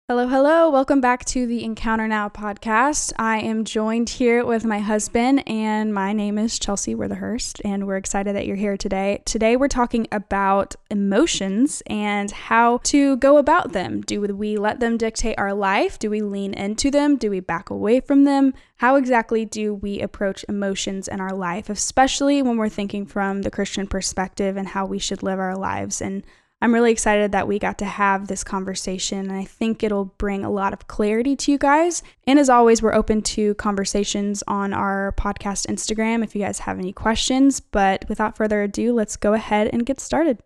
Hello, hello. Welcome back to the Encounter Now podcast. I am joined here with my husband, and my name is Chelsea Witherhurst, and we're excited that you're here today. Today, we're talking about emotions and how to go about them. Do we let them dictate our life? Do we lean into them? Do we back away from them? How exactly do we approach emotions in our life, especially when we're thinking from the Christian perspective and how we should live our lives? And I'm really excited that we got to have this conversation, and I think it'll bring a lot of clarity to you guys. And as always, we're open to conversations on our podcast Instagram if you guys have any questions. But without further ado, let's go ahead and get started.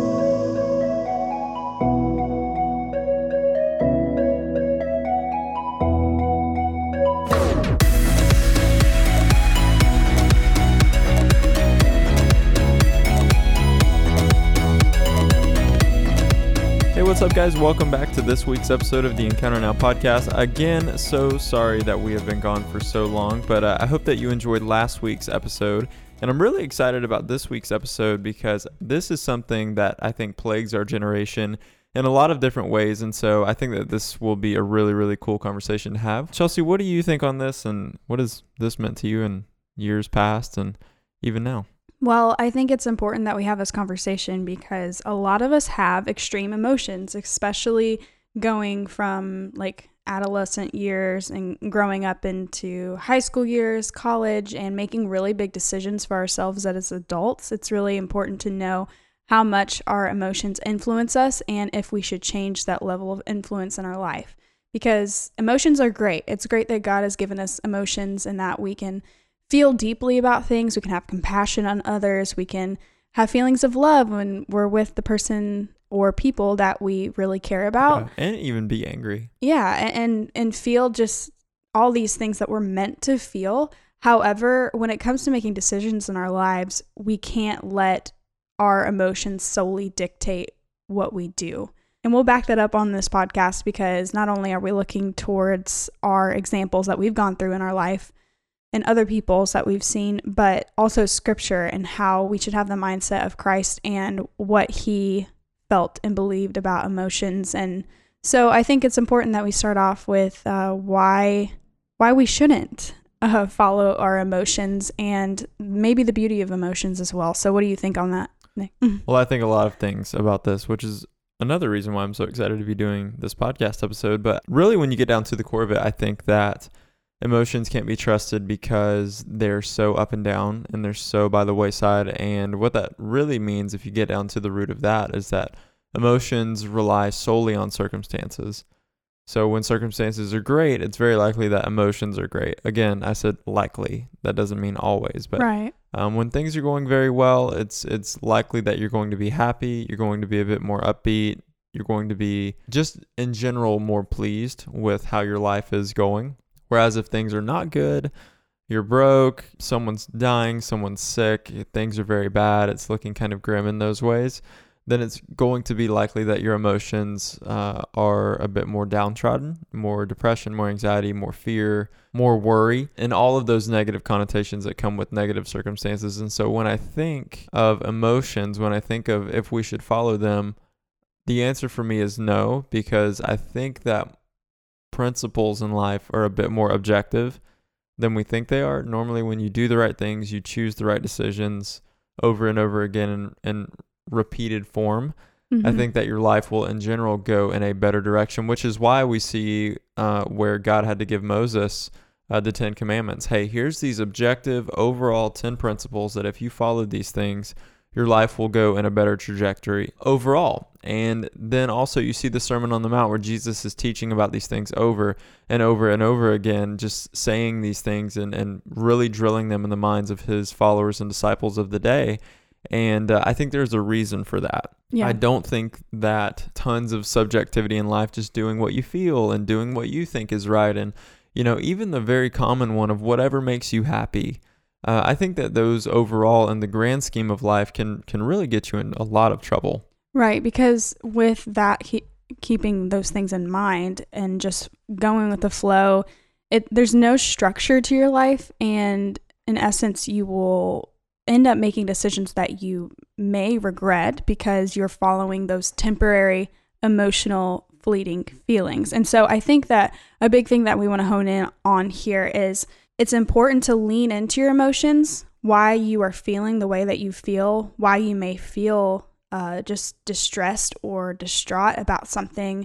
Hey, what's up, guys? Welcome back to this week's episode of the Encounter Now podcast. Again, so sorry that we have been gone for so long, but I hope that you enjoyed last week's episode. And I'm really excited about this week's episode because this is something that I think plagues our generation in a lot of different ways. And so I think that this will be a really, really cool conversation to have. Chelsea, what do you think on this, and what has this meant to you in years past and even now? Well, I think it's important that we have this conversation because a lot of us have extreme emotions, especially going from like adolescent years and growing up into high school years, college, and making really big decisions for ourselves as adults. It's really important to know how much our emotions influence us and if we should change that level of influence in our life. Because emotions are great. It's great that God has given us emotions and that we can feel deeply about things. We can have compassion on others. We can have feelings of love when we're with the person or people that we really care about. And even be angry. Yeah, and feel just all these things that we're meant to feel. However, when it comes to making decisions in our lives, we can't let our emotions solely dictate what we do. And we'll back that up on this podcast because not only are we looking towards our examples that we've gone through in our life, and other people's that we've seen, but also scripture and how we should have the mindset of Christ and what he felt and believed about emotions. And so I think it's important that we start off with why we shouldn't follow our emotions and maybe the beauty of emotions as well. So what do you think on that, Nick? Well, I think a lot of things about this, which is another reason why I'm so excited to be doing this podcast episode. But really, when you get down to the core of it, I think that emotions can't be trusted because they're so up and down and they're so by the wayside. And what that really means, if you get down to the root of that, is that emotions rely solely on circumstances. So when circumstances are great, it's very likely that emotions are great. Again, I said likely. That doesn't mean always. But right. When things are going very well, it's likely that you're going to be happy. You're going to be a bit more upbeat. You're going to be just in general more pleased with how your life is going. Whereas if things are not good, you're broke, someone's dying, someone's sick, things are very bad, it's looking kind of grim in those ways, then it's going to be likely that your emotions are a bit more downtrodden, more depression, more anxiety, more fear, more worry, and all of those negative connotations that come with negative circumstances. And so when I think of emotions, when I think of if we should follow them, the answer for me is no, because I think that principles in life are a bit more objective than we think they are. Normally, when you do the right things, you choose the right decisions over and over again in repeated form. I think that your life will in general go in a better direction, which is why we see where God had to give Moses the 10 Commandments. Hey, here's these objective overall 10 principles that if you followed these things, your life will go in a better trajectory overall. And then also you see the Sermon on the Mount where Jesus is teaching about these things over and over and over again, just saying these things and really drilling them in the minds of his followers and disciples of the day. And I think there's a reason for that. Yeah. I don't think that tons of subjectivity in life, just doing what you feel and doing what you think is right. And, you know, even the very common one of whatever makes you happy. I think that those overall in the grand scheme of life can really get you in a lot of trouble. Right, because with that, keeping those things in mind and just going with the flow, there's no structure to your life. And in essence, you will end up making decisions that you may regret because you're following those temporary emotional fleeting feelings. And so I think that a big thing that we want to hone in on here is it's important to lean into your emotions, why you are feeling the way that you feel, why you may feel just distressed or distraught about something,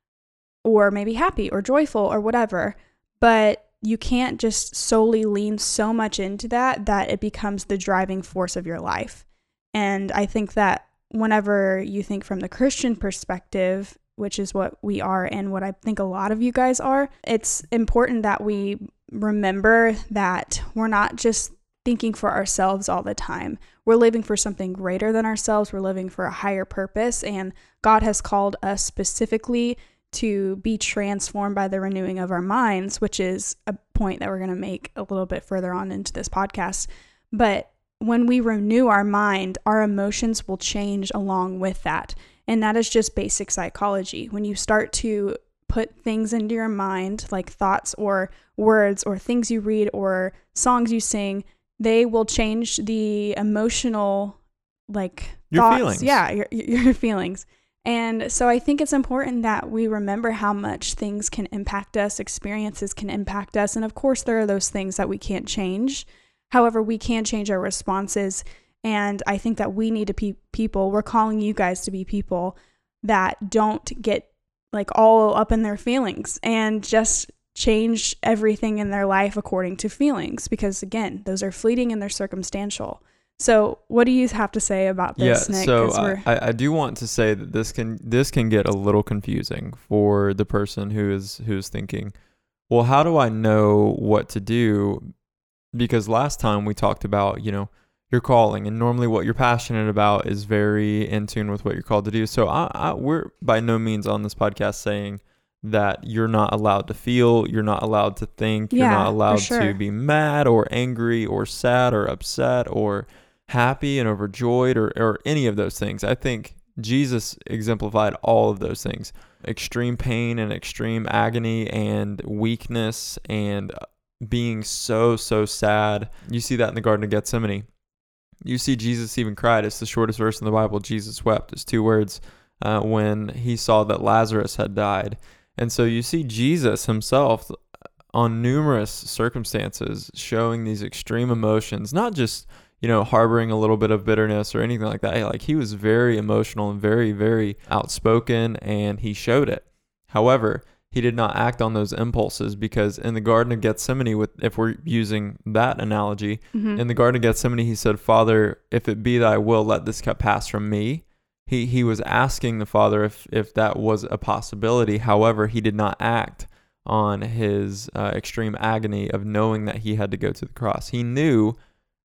or maybe happy or joyful or whatever. But you can't just solely lean so much into that it becomes the driving force of your life. And I think that whenever you think from the Christian perspective, which is what we are and what I think a lot of you guys are, it's important that we remember that we're not just thinking for ourselves all the time. We're living for something greater than ourselves. We're living for a higher purpose, and God has called us specifically to be transformed by the renewing of our minds, which is a point that we're going to make a little bit further on into this podcast. But when we renew our mind, our emotions will change along with that. And that is just basic psychology. When you start to put things into your mind, like thoughts or words or things you read or songs you sing, they will change the emotional, your thoughts. Feelings. Yeah, your feelings. And so I think it's important that we remember how much things can impact us, experiences can impact us. And of course, there are those things that we can't change. However, we can change our responses. And I think that we need to be people, we're calling you guys to be people that don't get all up in their feelings and just change everything in their life according to feelings. Because again, those are fleeting and they're circumstantial. So what do you have to say about this, Nick? So I do want to say that this can get a little confusing for the person who's thinking, well, how do I know what to do? Because last time we talked about, your calling, and normally what you're passionate about is very in tune with what you're called to do. So we're by no means on this podcast saying that you're not allowed to feel, you're not allowed to think, you're not allowed to be mad or angry or sad or upset or happy and overjoyed or any of those things. I think Jesus exemplified all of those things: extreme pain and extreme agony and weakness and being so sad. You see that in the Garden of Gethsemane. You see Jesus even cried. It's the shortest verse in the Bible. Jesus wept. It's 2 words when he saw that Lazarus had died. And so you see Jesus himself on numerous circumstances showing these extreme emotions, not just harboring a little bit of bitterness or anything like that. Like, he was very emotional and very, very outspoken, and he showed it. However, he did not act on those impulses, because in the Garden of Gethsemane, if we're using that analogy, in the Garden of Gethsemane, he said, Father, if it be thy will, let this cup pass from me. He was asking the Father if that was a possibility. However, he did not act on his extreme agony of knowing that he had to go to the cross. He knew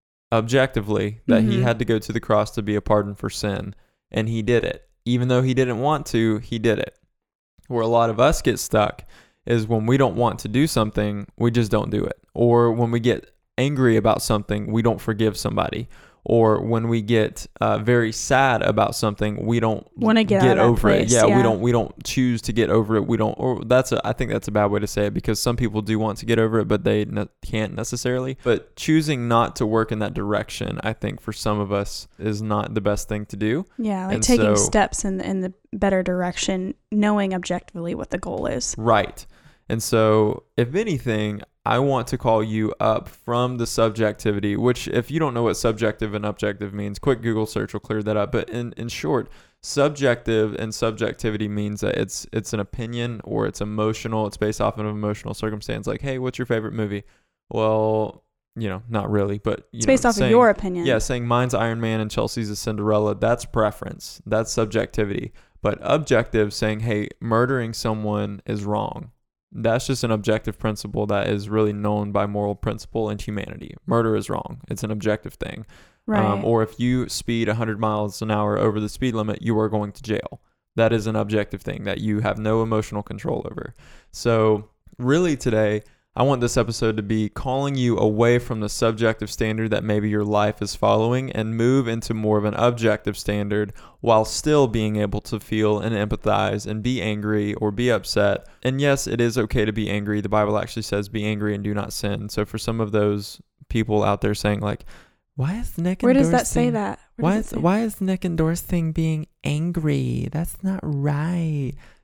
objectively that he had to go to the cross to be a pardon for sin, and he did it. Even though he didn't want to, he did it. Where a lot of us get stuck is when we don't want to do something, we just don't do it. Or when we get angry about something, we don't forgive somebody. Or when we get very sad about something, we don't want to get over it. Yeah, we don't choose to get over it. I think that's a bad way to say it, because some people do want to get over it, but they can't necessarily. But choosing not to work in that direction, I think for some of us is not the best thing to do. Yeah, taking steps in the better direction, knowing objectively what the goal is. Right. And so, if anything, I want to call you up from the subjectivity, which, if you don't know what subjective and objective means, quick Google search will clear that up. But in short, subjective and subjectivity means that it's an opinion, or it's emotional. It's based off of an emotional circumstance. Like, hey, what's your favorite movie? Well, not really, but it's based off of your opinion. Yeah, saying mine's Iron Man and Chelsea's is Cinderella, that's preference. That's subjectivity. But objective, saying, hey, murdering someone is wrong. That's just an objective principle that is really known by moral principle and humanity. Murder is wrong. It's an objective thing. Right. Or if you speed 100 miles an hour over the speed limit, you are going to jail. That is an objective thing that you have no emotional control over. So really today, I want this episode to be calling you away from the subjective standard that maybe your life is following and move into more of an objective standard, while still being able to feel and empathize and be angry or be upset. And yes, it is okay to be angry. The Bible actually says, be angry and do not sin. So for some of those people out there saying like, why is Nick Where does that say that? Why is Nick endorsing being angry? That's not right.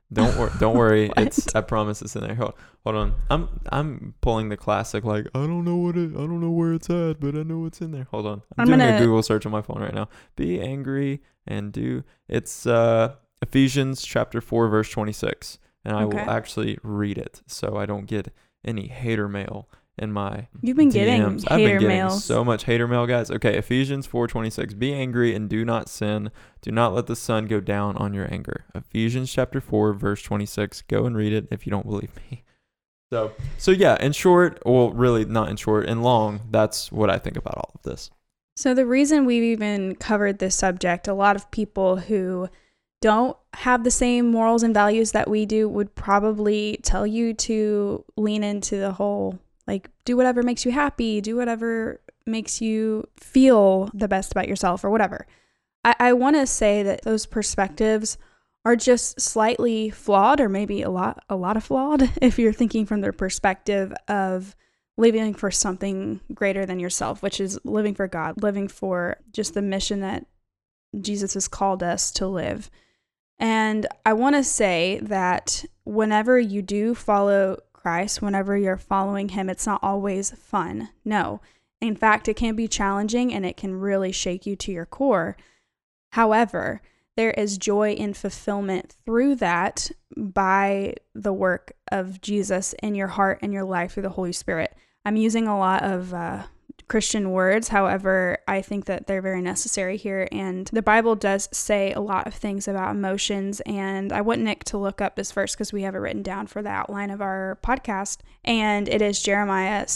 Don't worry. What? I promise it's in there. Hold on. I'm pulling the classic, like, I don't know where it's at, but I know it's in there. Hold on. I'm doing a Google search on my phone right now. Be angry and do. It's Ephesians chapter 4 verse 26, and I will actually read it so I don't get any hater mail in my You've been DMs. getting I've been hater getting mail. so much hater mail, guys. Okay, Ephesians 4:26. Be angry and do not sin. Do not let the sun go down on your anger. Ephesians chapter 4 verse 26. Go and read it if you don't believe me. So yeah, in short, well, really not in short, in long, that's what I think about all of this. So the reason we've even covered this subject, a lot of people who don't have the same morals and values that we do would probably tell you to lean into the whole, like, do whatever makes you happy, do whatever makes you feel the best about yourself or whatever. I want to say that those perspectives are just slightly flawed, or maybe a lot of flawed, if you're thinking from their perspective of living for something greater than yourself, which is living for God, living for just the mission that Jesus has called us to live. And I want to say that whenever you do follow Christ, whenever you're following him, it's not always fun. No. In fact, it can be challenging and it can really shake you to your core. However, there is joy and fulfillment through that by the work of Jesus in your heart and your life through the Holy Spirit. I'm using a lot of Christian words. However, I think that they're very necessary here. And the Bible does say a lot of things about emotions. And I want Nick to look up this verse because we have it written down for the outline of our podcast. And it is Jeremiah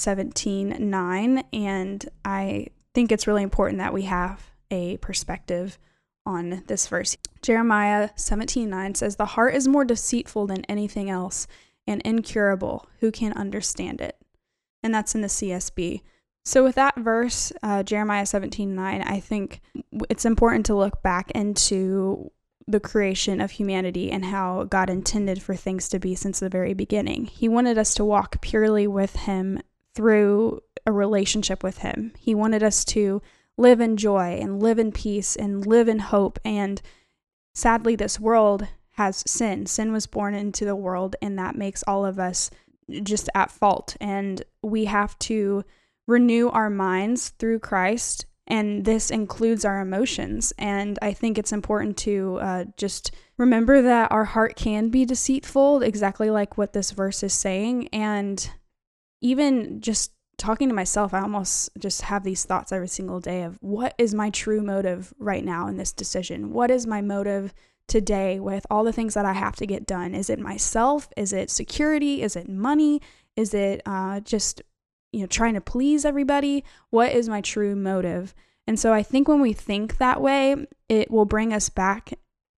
17:9. And I think it's really important that we have a perspective on this verse. Jeremiah 17:9 says, "The heart is more deceitful than anything else and incurable. Who can understand it?" And that's in the CSB. So with that verse, Jeremiah 17:9, I think it's important to look back into the creation of humanity and how God intended for things to be since the very beginning. He wanted us to walk purely with him through a relationship with him. He wanted us to live in joy and live in peace and live in hope. And sadly, this world has sin. Sin was born into the world, and that makes all of us just at fault. And we have to renew our minds through Christ, and this includes our emotions. And I think it's important to just remember that our heart can be deceitful, exactly like what this verse is saying. And even just talking to myself, I almost just have these thoughts every single day of, what is my true motive right now in this decision? What is my motive today with all the things that I have to get done? Is it myself? Is it security? Is it money? Is it just trying to please everybody? What is my true motive? And so I think when we think that way, it will bring us back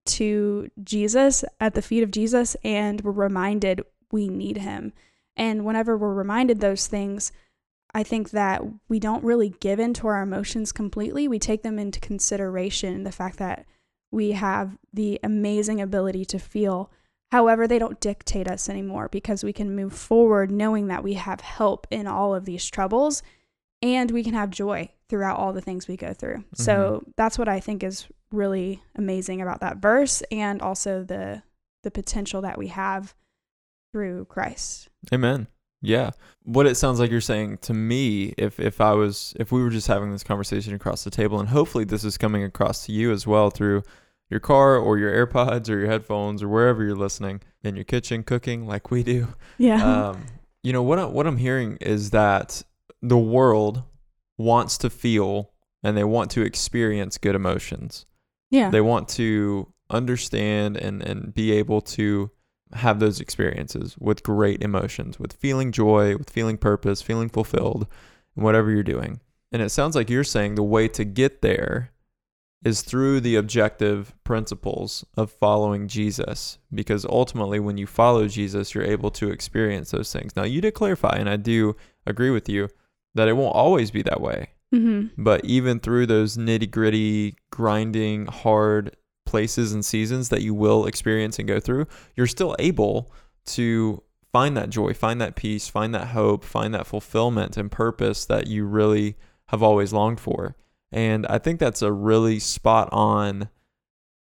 to Jesus, at the feet of Jesus, and we're reminded we need him. And whenever we're reminded those things, I think that we don't really give in to our emotions completely. We take them into consideration, the fact that we have the amazing ability to feel. However, they don't dictate us anymore, because we can move forward knowing that we have help in all of these troubles, and we can have joy throughout all the things we go through. Mm-hmm. So that's what I think is really amazing about that verse, and also the potential that we have through Christ. Amen. Yeah. What it sounds like you're saying to me, if we were just having this conversation across the table, and hopefully this is coming across to you as well through your car or your AirPods or your headphones or wherever you're listening, in your kitchen cooking like we do. Yeah. What I'm hearing is that the world wants to feel and they want to experience good emotions. Yeah. They want to understand and be able to have those experiences with great emotions, with feeling joy, with feeling purpose, feeling fulfilled in whatever you're doing. And it sounds like you're saying the way to get there is through the objective principles of following Jesus, because ultimately when you follow Jesus, you're able to experience those things. Now, you did clarify, and I do agree with you, that it won't always be that way. Mm-hmm. But even through those nitty-gritty, grinding, hard places and seasons that you will experience and go through, you're still able to find that joy, find that peace, find that hope, find that fulfillment and purpose that you really have always longed for. And I think that's a really spot on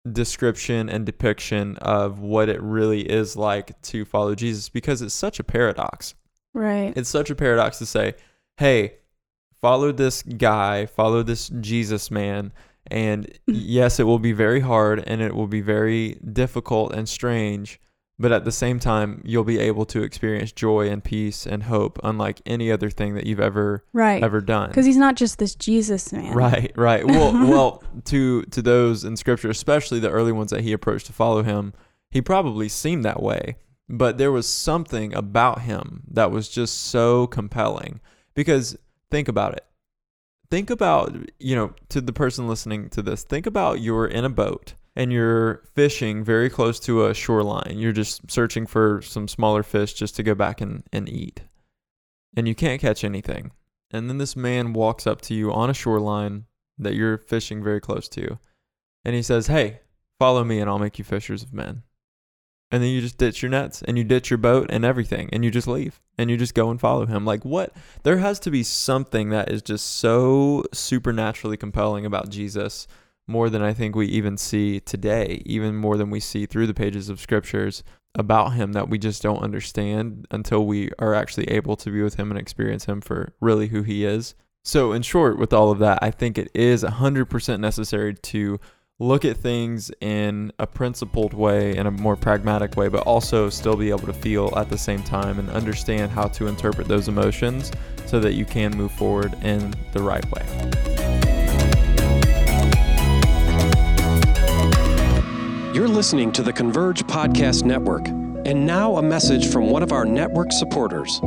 description and depiction of what it really is like to follow Jesus, because it's such a paradox. Right. It's such a paradox to say, hey, follow this guy, follow this Jesus man, and yes, it will be very hard and it will be very difficult and strange, but at the same time, you'll be able to experience joy and peace and hope unlike any other thing that you've ever done. Because he's not just this Jesus man. Right. Well, to those in Scripture, especially the early ones that he approached to follow him, he probably seemed that way. But there was something about him that was just so compelling. Because think about it. Think about, to the person listening to this, think about you're in a boat and you're fishing very close to a shoreline. You're just searching for some smaller fish just to go back and eat. And you can't catch anything. And then this man walks up to you on a shoreline that you're fishing very close to. And he says, hey, follow me and I'll make you fishers of men. And then you just ditch your nets and you ditch your boat and everything. And you just leave and you just go and follow him. Like what? There has to be something that is just so supernaturally compelling about Jesus, more than I think we even see today, even more than we see through the pages of Scriptures about him, that we just don't understand until we are actually able to be with him and experience him for really who he is. So in short, with all of that, I think it is 100% necessary to look at things in a principled way, in a more pragmatic way, but also still be able to feel at the same time and understand how to interpret those emotions so that you can move forward in the right way. You're listening to the Converge Podcast Network. And now a message from one of our network supporters.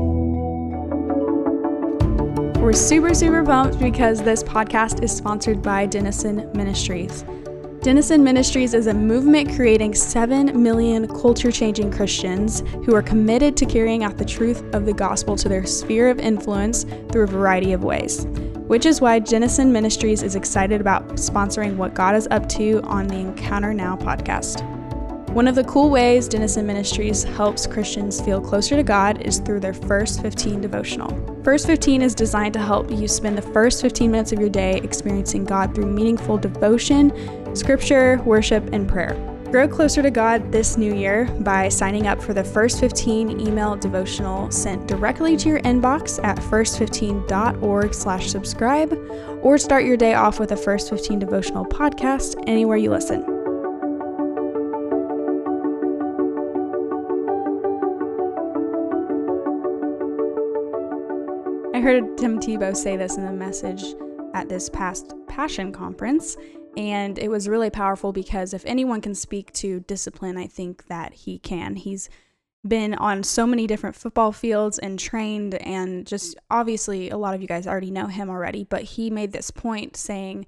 We're super pumped because this podcast is sponsored by Denison Ministries. Denison Ministries is a movement creating 7 million culture-changing Christians who are committed to carrying out the truth of the gospel to their sphere of influence through a variety of ways, which is why Denison Ministries is excited about sponsoring what God is up to on the Encounter Now podcast. One of the cool ways Denison Ministries helps Christians feel closer to God is through their First 15 devotional. First 15 is designed to help you spend the first 15 minutes of your day experiencing God through meaningful devotion, scripture, worship, and prayer. Grow closer to God this new year by signing up for the First 15 email devotional sent directly to your inbox at first15.org/subscribe, or start your day off with a First 15 devotional podcast anywhere you listen. I heard Tim Tebow say this in the message at this past Passion Conference, and it was really powerful because if anyone can speak to discipline, I think that he can. He's been on so many different football fields and trained, and just obviously a lot of you guys already know him already, but he made this point saying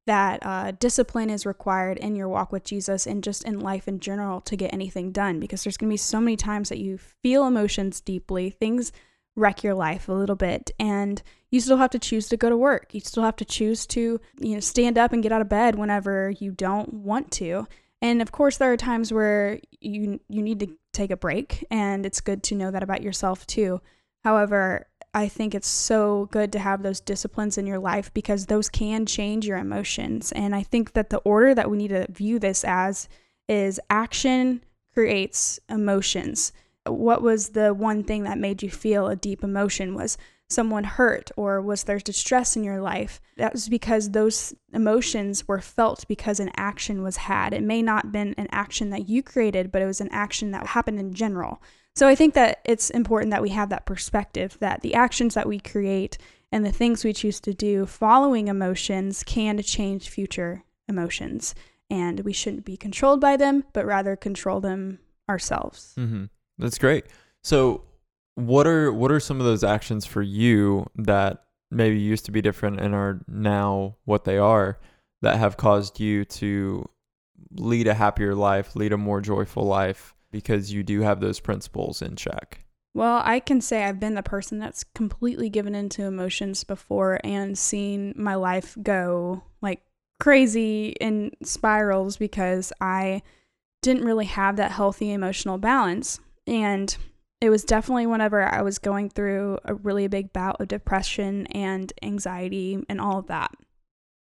that discipline is required in your walk with Jesus and just in life in general to get anything done, because there's going to be so many times that you feel emotions deeply, things wreck your life a little bit, and you still have to choose to go to work. You still have to choose to, stand up and get out of bed whenever you don't want to. And of course, there are times where you need to take a break, and it's good to know that about yourself too. However, I think it's so good to have those disciplines in your life because those can change your emotions. And I think that the order that we need to view this as is action creates emotions. What was the one thing that made you feel a deep emotion? Was someone hurt, or was there distress in your life? That was because those emotions were felt because an action was had. It may not have been an action that you created, but it was an action that happened in general. So I think that it's important that we have that perspective that the actions that we create and the things we choose to do following emotions can change future emotions. And we shouldn't be controlled by them, but rather control them ourselves. Mm-hmm. That's great. So what are some of those actions for you that maybe used to be different and are now what they are, that have caused you to lead a happier life, lead a more joyful life, because you do have those principles in check? Well, I can say I've been the person that's completely given into emotions before and seen my life go like crazy in spirals because I didn't really have that healthy emotional balance. And it was definitely whenever I was going through a really big bout of depression and anxiety and all of that.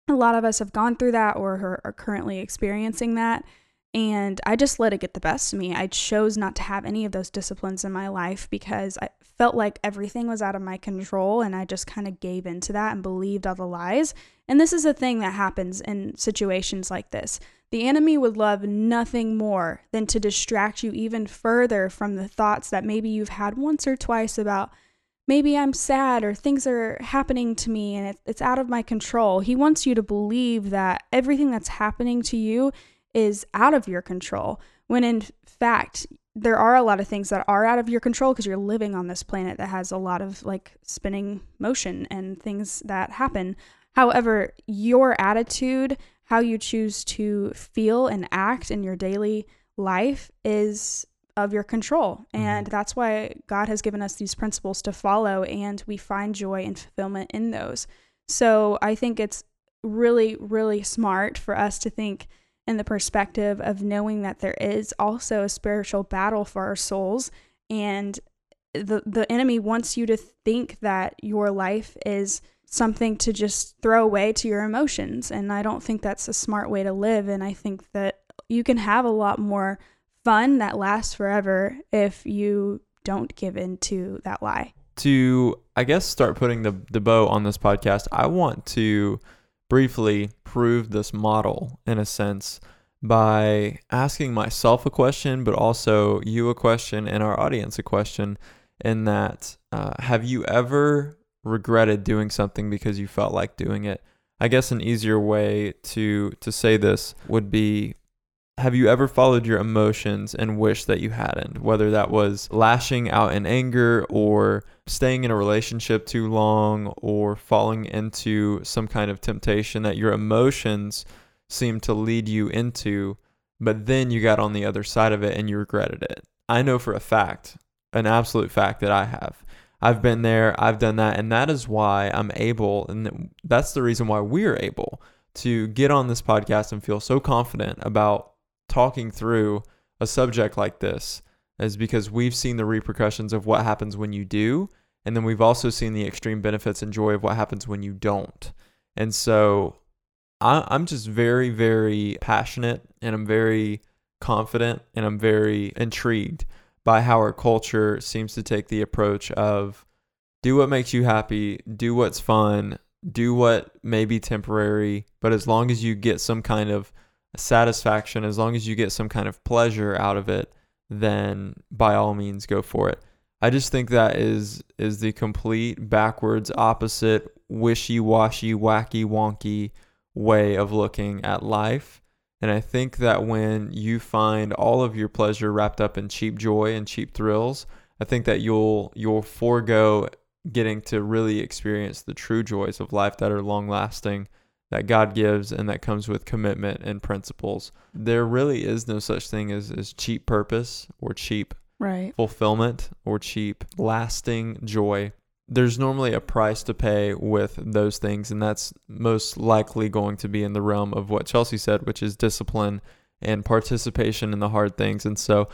a lot of us have gone through that or are currently experiencing that. And I just let it get the best of me. I chose not to have any of those disciplines in my life because I felt like everything was out of my control, and I just kind of gave into that and believed all the lies. And this is a thing that happens in situations like this. The enemy would love nothing more than to distract you even further from the thoughts that maybe you've had once or twice about, maybe I'm sad or things are happening to me and it's out of my control. He wants you to believe that everything that's happening to you is out of your control, when in fact, there are a lot of things that are out of your control because you're living on this planet that has a lot of like spinning motion and things that happen. However, your attitude, how you choose to feel and act in your daily life is of your control. And that's why God has given us these principles to follow, and we find joy and fulfillment in those. So I think it's really, really smart for us to think in the perspective of knowing that there is also a spiritual battle for our souls, and the enemy wants you to think that your life is something to just throw away to your emotions, and I don't think that's a smart way to live. And I think that you can have a lot more fun that lasts forever if you don't give in to that lie. To, I guess, start putting the bow on this podcast, I want to briefly prove this model in a sense by asking myself a question, but also you a question and our audience a question, in that have you ever regretted doing something because you felt like doing it? I guess an easier way to say this would be, have you ever followed your emotions and wished that you hadn't? Whether that was lashing out in anger, or staying in a relationship too long, or falling into some kind of temptation that your emotions seemed to lead you into, but then you got on the other side of it and you regretted it. I know for a fact, an absolute fact, that I have. I've been there, I've done that, and that is why I'm able, and that's the reason why we're able to get on this podcast and feel so confident about talking through a subject like this, is because we've seen the repercussions of what happens when you do, and then we've also seen the extreme benefits and joy of what happens when you don't. And so I'm just very, very passionate, and I'm very confident, and I'm very intrigued by how our culture seems to take the approach of do what makes you happy, do what's fun, do what may be temporary, but as long as you get some kind of satisfaction, as long as you get some kind of pleasure out of it, then by all means go for it. I just think that is the complete backwards, opposite, wishy-washy, wacky, wonky way of looking at life. And I think that when you find all of your pleasure wrapped up in cheap joy and cheap thrills, I think that you'll forego getting to really experience the true joys of life that are long-lasting, that God gives, and that comes with commitment and principles. There really is no such thing as cheap purpose or cheap fulfillment or cheap lasting joy. There's normally a price to pay with those things, and that's most likely going to be in the realm of what Chelsea said, which is discipline and participation in the hard things. And so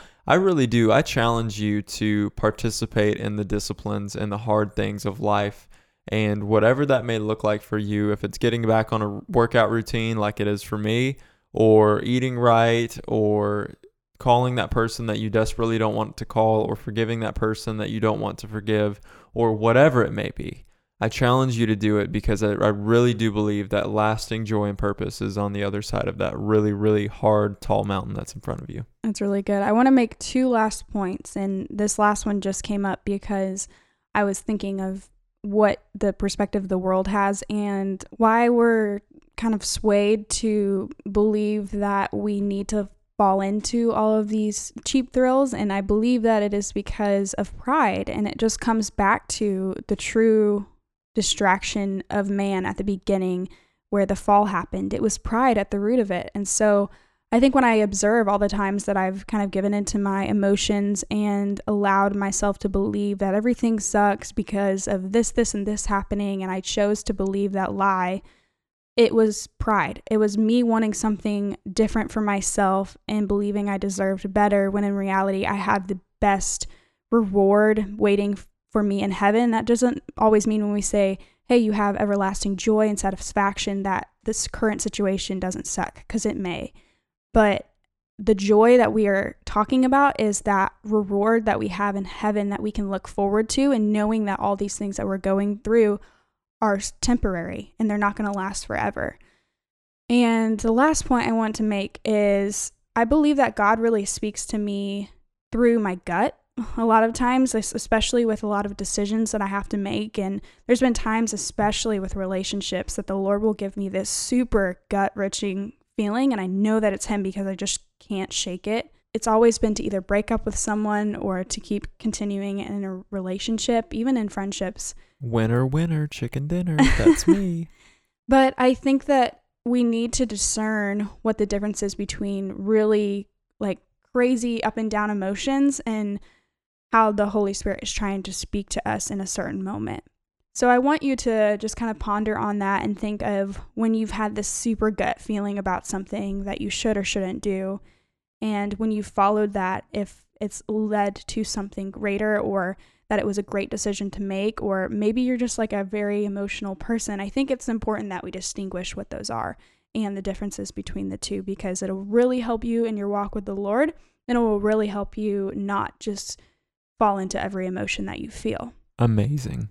I challenge you to participate in the disciplines and the hard things of life. And whatever that may look like for you, if it's getting back on a workout routine like it is for me, or eating right, or calling that person that you desperately don't want to call, or forgiving that person that you don't want to forgive, or whatever it may be, I challenge you to do it, because I really do believe that lasting joy and purpose is on the other side of that really, really hard, tall mountain that's in front of you. That's really good. I want to make two last points, and this last one just came up because I was thinking of what the perspective the world has and why we're kind of swayed to believe that we need to fall into all of these cheap thrills. And I believe that it is because of pride, and it just comes back to the true distraction of man at the beginning where the fall happened. It was pride at the root of it. And so I think when I observe all the times that I've kind of given into my emotions and allowed myself to believe that everything sucks because of this, and this happening, and I chose to believe that lie, it was pride. It was me wanting something different for myself and believing I deserved better, when in reality I had the best reward waiting for me in heaven. That doesn't always mean when we say, hey, you have everlasting joy and satisfaction that this current situation doesn't suck, because it may. But the joy that we are talking about is that reward that we have in heaven that we can look forward to, and knowing that all these things that we're going through are temporary and they're not going to last forever. And the last point I want to make is I believe that God really speaks to me through my gut a lot of times, especially with a lot of decisions that I have to make. And there's been times, especially with relationships, that the Lord will give me this super gut-wrenching feeling, and I know that it's Him because I just can't shake it. It's always been to either break up with someone or to keep continuing in a relationship, even in friendships. Winner, winner, chicken dinner. That's me. But I think that we need to discern what the difference is between really like crazy up and down emotions and how the Holy Spirit is trying to speak to us in a certain moment. So I want you to just kind of ponder on that and think of when you've had this super gut feeling about something that you should or shouldn't do. And when you followed that, if it's led to something greater, or that it was a great decision to make, or maybe you're just like a very emotional person, I think it's important that we distinguish what those are and the differences between the two, because it'll really help you in your walk with the Lord, and it will really help you not just fall into every emotion that you feel. Amazing.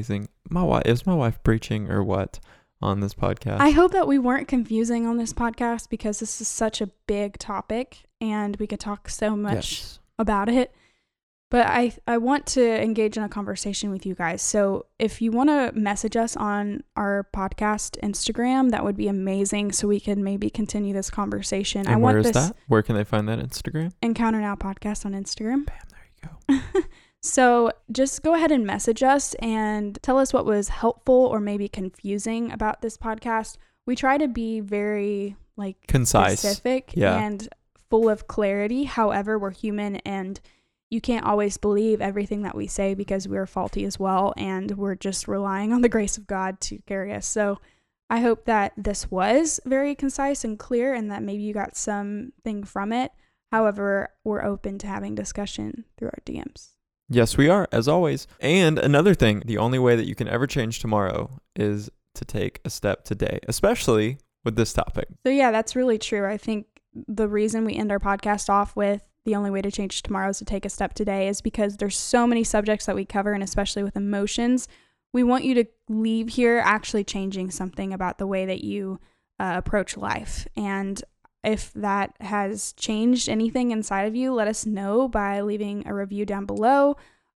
Is my wife preaching or what on this podcast? I hope that we weren't confusing on this podcast, because this is such a big topic and we could talk so much about it. But I want to engage in a conversation with you guys. So if you want to message us on our podcast Instagram, that would be amazing, so we can maybe continue this conversation. And where is that? Where can they find that Instagram? Encounter Now Podcast on Instagram. Bam, there you go. So just go ahead and message us and tell us what was helpful or maybe confusing about this podcast. We try to be very concise, specific, and full of clarity. However, we're human, and you can't always believe everything that we say, because we're faulty as well, and we're just relying on the grace of God to carry us. So I hope that this was very concise and clear, and that maybe you got something from it. However, we're open to having discussion through our DMs. Yes, we are, as always. And another thing, the only way that you can ever change tomorrow is to take a step today, especially with this topic. So yeah, that's really true. I think the reason we end our podcast off with the only way to change tomorrow is to take a step today is because there's so many subjects that we cover, and especially with emotions, we want you to leave here actually changing something about the way that you approach life. And if that has changed anything inside of you, let us know by leaving a review down below,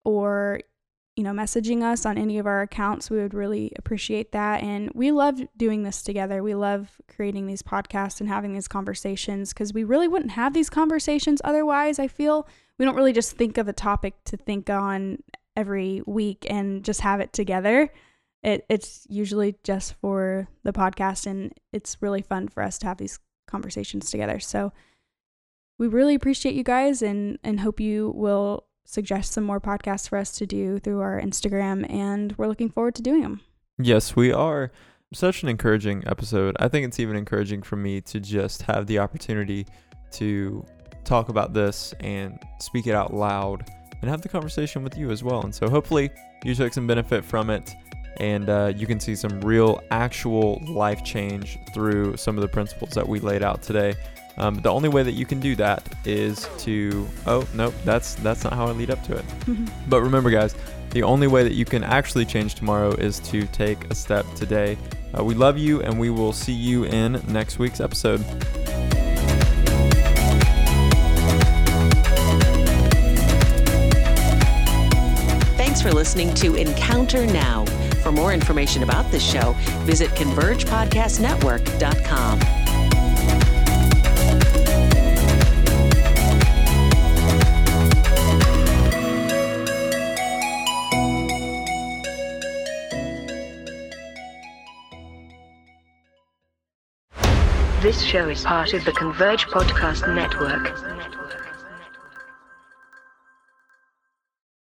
or messaging us on any of our accounts. We would really appreciate that. And we love doing this together. We love creating these podcasts and having these conversations, because we really wouldn't have these conversations otherwise. I feel we don't really just think of a topic to think on every week and just have it together. It's usually just for the podcast, and it's really fun for us to have these conversations together. So we really appreciate you guys, and hope you will suggest some more podcasts for us to do through our Instagram, and we're looking forward to doing them. Yes, we are. Such an encouraging episode. I think it's even encouraging for me to just have the opportunity to talk about this and speak it out loud and have the conversation with you as well. And so hopefully you took some benefit from it, and you can see some real actual life change through some of the principles that we laid out today. The only way that you can do that is to, that's not how I lead up to it. But remember, guys, the only way that you can actually change tomorrow is to take a step today. We love you, and we will see you in next week's episode. Thanks for listening to Encounter Now. For more information about this show, visit convergepodcastnetwork.com. This show is part of the Converge Podcast Network.